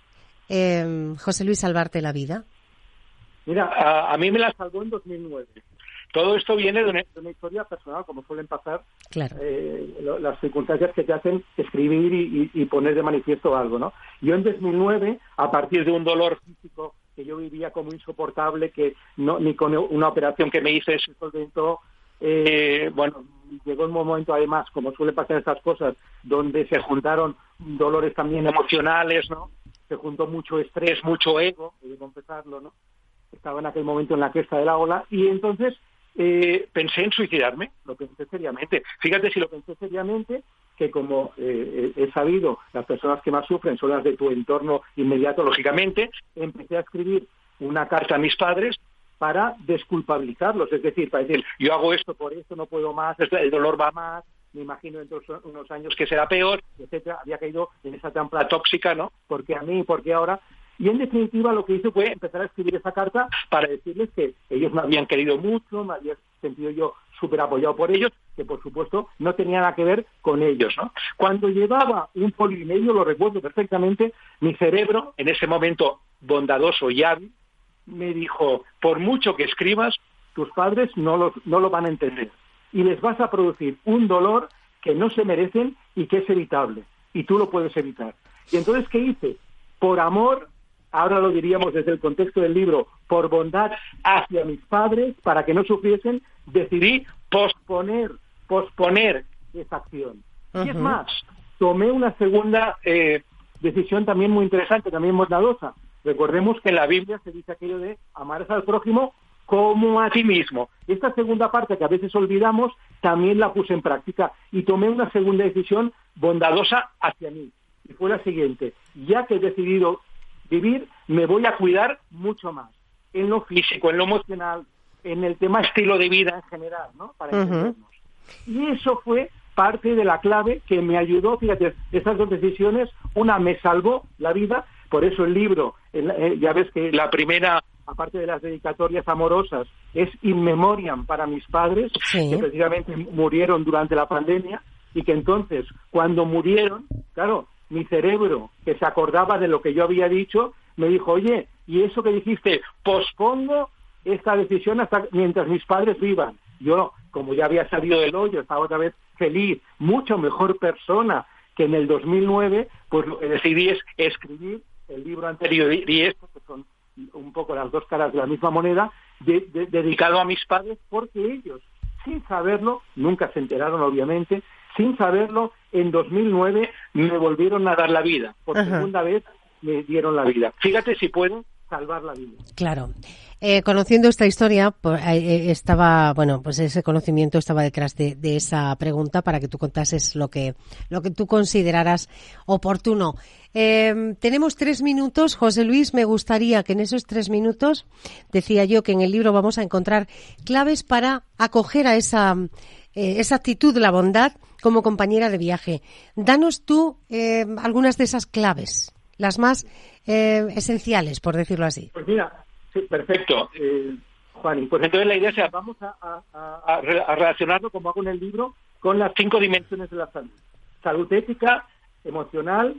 eh, José Luis, salvarte la vida? Mira, a, a mí me la salvó en dos mil nueve. Todo esto viene de una, de una historia personal, como suelen pasar claro. eh, lo, las circunstancias que te hacen escribir y, y, y poner de manifiesto algo, ¿no? Yo en dos mil nueve, a partir de un dolor físico que yo vivía como insoportable, que no ni con una operación que me hice se solventó, eh, bueno, llegó un momento además, como suele pasar estas cosas, donde se juntaron dolores también emocionales, ¿no? Se juntó mucho estrés, mucho ego, he de confesarlo, ¿no? Estaba en aquel momento en la cresta de la ola y entonces eh, pensé en suicidarme, lo pensé seriamente. Fíjate si lo pensé seriamente, que como eh, he sabido, las personas que más sufren son las de tu entorno inmediato, lógicamente, empecé a escribir una carta a mis padres para desculpabilizarlos, es decir, para decir, yo hago esto por esto, no puedo más, el dolor va más, me imagino dentro de unos años que será peor, etcétera. Había caído en esa trampa tóxica, ¿no? ¿Por qué a mí? ¿Por qué ahora? Y en definitiva lo que hice fue empezar a escribir esa carta para decirles que ellos me habían querido mucho, me había sentido yo súper apoyado por ellos, que por supuesto no tenía nada que ver con ellos, ¿no? Cuando llevaba un folio y medio, lo recuerdo perfectamente, mi cerebro, en ese momento bondadoso y hábil, me dijo, por mucho que escribas, tus padres no lo, no lo van a entender y les vas a producir un dolor que no se merecen y que es evitable, y tú lo puedes evitar. Y entonces, ¿qué hice? Por amor, ahora lo diríamos desde el contexto del libro, por bondad hacia mis padres, para que no sufriesen, decidí posponer, posponer esa acción. Uh-huh. Y es más, tomé una segunda eh, decisión también muy interesante, también bondadosa. Recordemos que en la Biblia se dice aquello de amarás al prójimo como a ti mismo. Esta segunda parte que a veces olvidamos, también la puse en práctica y tomé una segunda decisión bondadosa hacia mí. Y fue la siguiente, ya que he decidido vivir, me voy a cuidar mucho más, en lo físico, en lo emocional, en el tema estilo de vida en general, ¿no? Para entendernos. Uh-huh. Y eso fue parte de la clave que me ayudó, fíjate, esas dos decisiones, una me salvó la vida, por eso el libro, el, eh, ya ves que la primera, aparte de las dedicatorias amorosas, es In Memoriam para mis padres, sí. que precisamente murieron durante la pandemia, y que entonces, cuando murieron, claro, mi cerebro, que se acordaba de lo que yo había dicho, me dijo, oye, ¿y eso que dijiste? Pospongo esta decisión hasta mientras mis padres vivan. Yo, como ya había salido del hoyo, estaba otra vez feliz, mucho mejor persona que en el dos mil nueve, pues lo que decidí es escribir el libro anterior y esto, que son un poco las dos caras de la misma moneda, de, de, dedicado a mis padres, porque ellos, sin saberlo, nunca se enteraron obviamente, sin saberlo, en dos mil nueve me volvieron a dar la vida. Por Ajá. segunda vez me dieron la vida. Fíjate si pueden salvar la vida. Claro. Eh, conociendo esta historia, pues, eh, estaba, bueno, pues ese conocimiento estaba detrás de, de esa pregunta para que tú contases lo que, lo que tú consideraras oportuno. Eh, tenemos tres minutos. José Luis, me gustaría que en esos tres minutos, decía yo que en el libro vamos a encontrar claves para acoger a esa, eh, esa actitud de la bondad como compañera de viaje. Danos tú eh, algunas de esas claves, las más eh, esenciales, por decirlo así. Pues mira, sí, perfecto, eh, Juan. Pues entonces la idea es, vamos a, a, a, a relacionarlo, como hago en el libro, con las cinco dimensiones de la salud. Salud ética, emocional,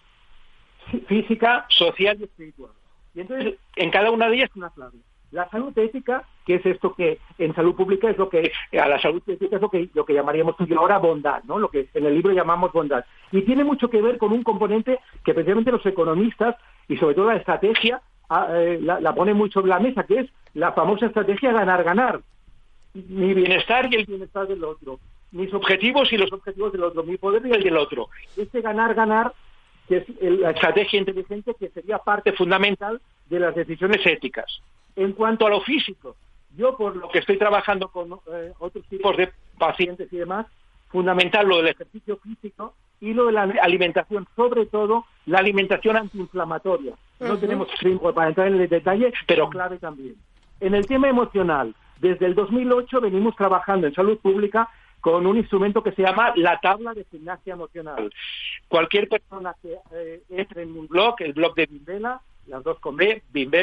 física, social y espiritual. Y entonces, en cada una de ellas una clave. La salud ética, que es esto que en salud pública es lo que, a la salud ética es lo que, lo que llamaríamos tú y yo ahora bondad, ¿no? Lo que en el libro llamamos bondad. Y tiene mucho que ver con un componente que precisamente los economistas y sobre todo la estrategia eh, la, la ponen muy sobre la mesa, que es la famosa estrategia ganar-ganar. Mi bienestar y el bienestar del otro. Mis objetivos y los objetivos del otro. Mi poder y el del otro. Este ganar-ganar, que es la estrategia inteligente, que sería parte fundamental de las decisiones éticas. En cuanto a lo físico, yo por lo que estoy trabajando con eh, otros tipos de pacientes y demás, fundamental lo del ejercicio físico y lo de la alimentación, sobre todo la alimentación antiinflamatoria. Uh-huh. No tenemos tiempo para entrar en el detalle, pero clave también. En el tema emocional, desde el dos mil ocho venimos trabajando en salud pública con un instrumento que se llama la tabla de gimnasia emocional. Cualquier persona que eh, entre en mi blog, el blog de Bimbela, las dos con B, Bimbela,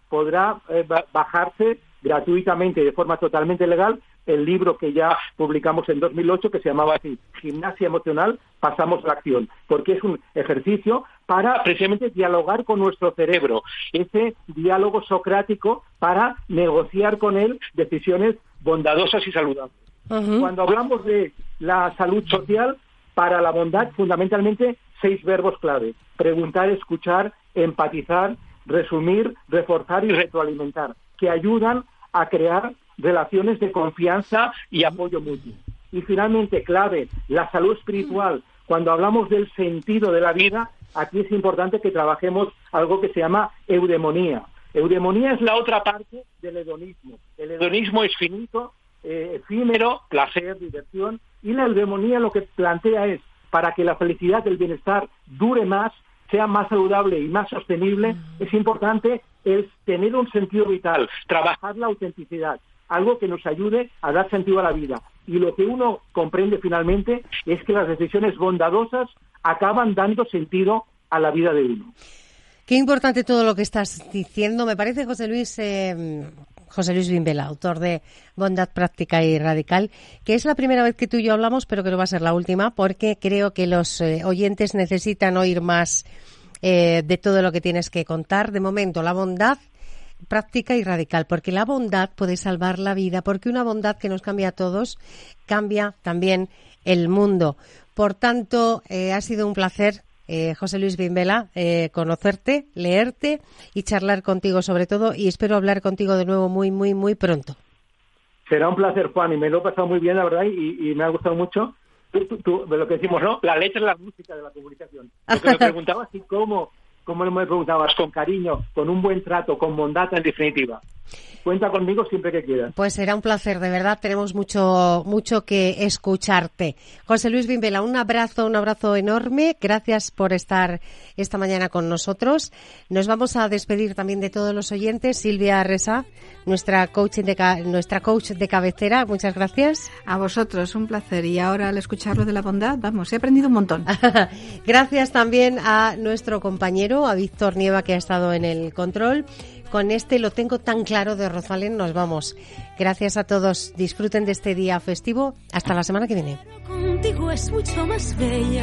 podrá eh, bajarse gratuitamente, de forma totalmente legal, el libro que ya publicamos en dos mil ocho, que se llamaba así, Gimnasia Emocional, pasamos a la acción, porque es un ejercicio para precisamente dialogar con nuestro cerebro, ese diálogo socrático para negociar con él decisiones bondadosas y saludables. Uh-huh. Cuando hablamos de la salud social, para la bondad, fundamentalmente, seis verbos clave: preguntar, escuchar, empatizar, resumir, reforzar y retroalimentar, que ayudan a crear relaciones de confianza y apoyo mutuo. Y finalmente, clave, la salud espiritual. Cuando hablamos del sentido de la vida, aquí es importante que trabajemos algo que se llama eudemonía. Eudemonía es la otra parte del hedonismo. El hedonismo es finito, eh, efímero, placer, diversión, y la eudemonía lo que plantea es, para que la felicidad, el bienestar dure más, sea más saludable y más sostenible, es importante es tener un sentido vital, trabajar la autenticidad, algo que nos ayude a dar sentido a la vida. Y lo que uno comprende finalmente es que las decisiones bondadosas acaban dando sentido a la vida de uno. Qué importante todo lo que estás diciendo. Me parece, José Luis, eh, José Luis Vimbela, autor de Bondad Práctica y Radical, que es la primera vez que tú y yo hablamos, pero que no va a ser la última, porque creo que los eh, oyentes necesitan oír más eh, de todo lo que tienes que contar. De momento, la bondad práctica y radical, porque la bondad puede salvar la vida, porque una bondad que nos cambia a todos cambia también el mundo. Por tanto, eh, ha sido un placer, eh, José Luis Vimbela, eh, conocerte, leerte y charlar contigo sobre todo, y espero hablar contigo de nuevo muy, muy, muy pronto. Será un placer, Juan, y me lo he pasado muy bien, la verdad, y, y me ha gustado mucho. Tú, tú, tú, de lo que decimos, ¿no? La letra es la música de la comunicación. Lo que me preguntabas, ¿y cómo? ¿Cómo me preguntabas? Con cariño, con un buen trato, con bondad, en definitiva. Cuenta conmigo siempre que quieras. Pues será un placer, de verdad. Tenemos mucho mucho que escucharte. José Luis Vimbela, un abrazo, un abrazo enorme. Gracias por estar esta mañana con nosotros. Nos vamos a despedir también de todos los oyentes. Silvia Resa, nuestra coach de, nuestra coach de cabecera. Muchas gracias. A vosotros, un placer. Y ahora, al escucharlo de la bondad, vamos, he aprendido un montón. Gracias también a nuestro compañero, a Víctor Nieva, que ha estado en el control. Con este Lo tengo tan claro de Rosalén nos vamos. Gracias a todos. Disfruten de este día festivo. Hasta la semana que viene. Contigo es mucho más bello.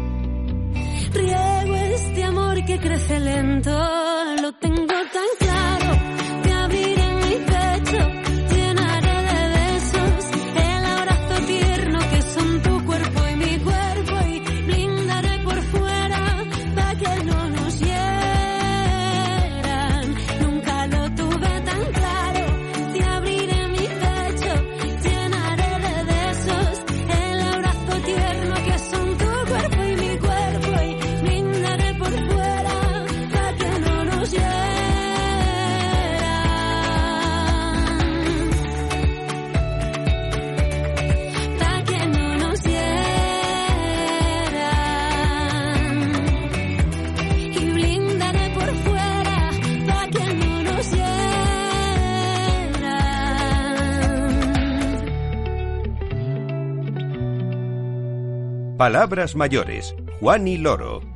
Riego este amor que crece lento. Lo tengo tan claro. Te abriré en mi pecho. Llenaré de besos el abrazo tierno que son tu cuerpo y mi cuerpo. Y blindaré por fuera para que no nos hieran. Palabras mayores, Juan y Loro.